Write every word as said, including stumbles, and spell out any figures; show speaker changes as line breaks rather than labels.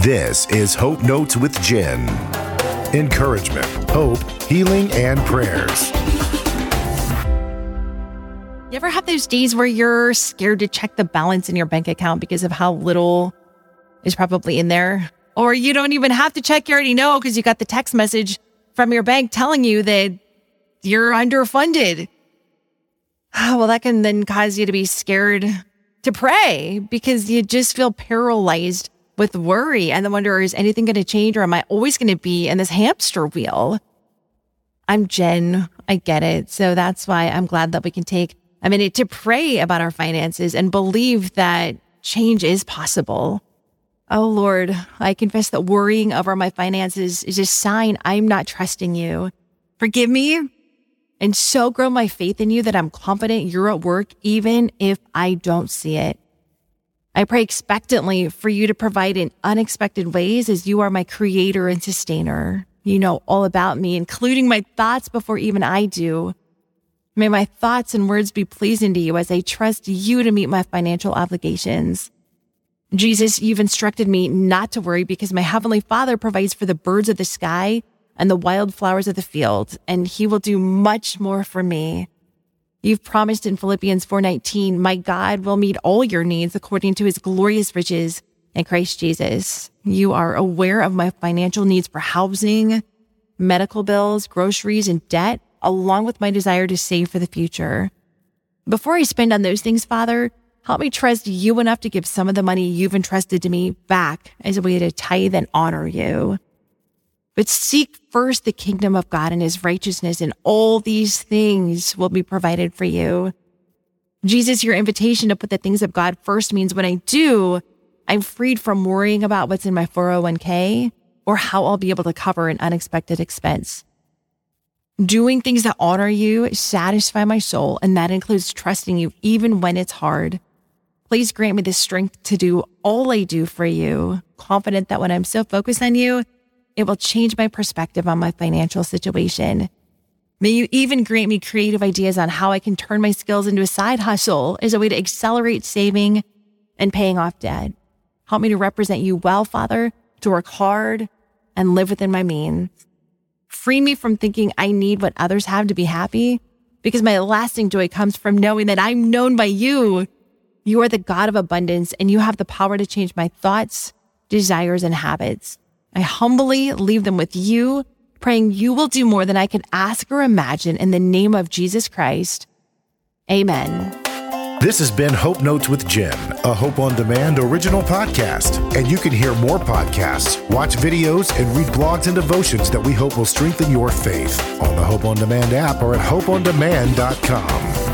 This is Hope Notes with Jen. Encouragement, hope, healing, and prayers.
You ever have those days where you're scared to check the balance in your bank account because of how little is probably in there? Or you don't even have to check, you already know because you got the text message from your bank telling you that you're underfunded. Well, that can then cause you to be scared to pray because you just feel paralyzed with worry and then wonder, is anything going to change or am I always going to be in this hamster wheel? I'm Jen. I get it. So that's why I'm glad that we can take a minute to pray about our finances and believe that change is possible. Oh Lord, I confess that worrying over my finances is a sign I'm not trusting you. Forgive me and so grow my faith in you that I'm confident you're at work even if I don't see it. I pray expectantly for you to provide in unexpected ways as you are my creator and sustainer. You know all about me, including my thoughts before even I do. May my thoughts and words be pleasing to you as I trust you to meet my financial obligations. Jesus, you've instructed me not to worry because my Heavenly Father provides for the birds of the sky and the wildflowers of the field, and he will do much more for me. You've promised in Philippians four nineteen, my God will meet all your needs according to his glorious riches in Christ Jesus. You are aware of my financial needs for housing, medical bills, groceries, and debt, along with my desire to save for the future. Before I spend on those things, Father, help me trust you enough to give some of the money you've entrusted to me back as a way to tithe and honor you. But seek first the kingdom of God and his righteousness, and all these things will be provided for you. Jesus, your invitation to put the things of God first means when I do, I'm freed from worrying about what's in my four oh one k or how I'll be able to cover an unexpected expense. Doing things that honor you satisfy my soul, and that includes trusting you even when it's hard. Please grant me the strength to do all I do for you, confident that when I'm so focused on you, it will change my perspective on my financial situation. May you even grant me creative ideas on how I can turn my skills into a side hustle as a way to accelerate saving and paying off debt. Help me to represent you well, Father, to work hard and live within my means. Free me from thinking I need what others have to be happy, because my lasting joy comes from knowing that I'm known by you. You are the God of abundance, and you have the power to change my thoughts, desires, and habits. I humbly leave them with you, praying you will do more than I can ask or imagine in the name of Jesus Christ. Amen.
This has been Hope Notes with Jen, a Hope on Demand original podcast. And you can hear more podcasts, watch videos, and read blogs and devotions that we hope will strengthen your faith on the Hope on Demand app or at hope on demand dot com.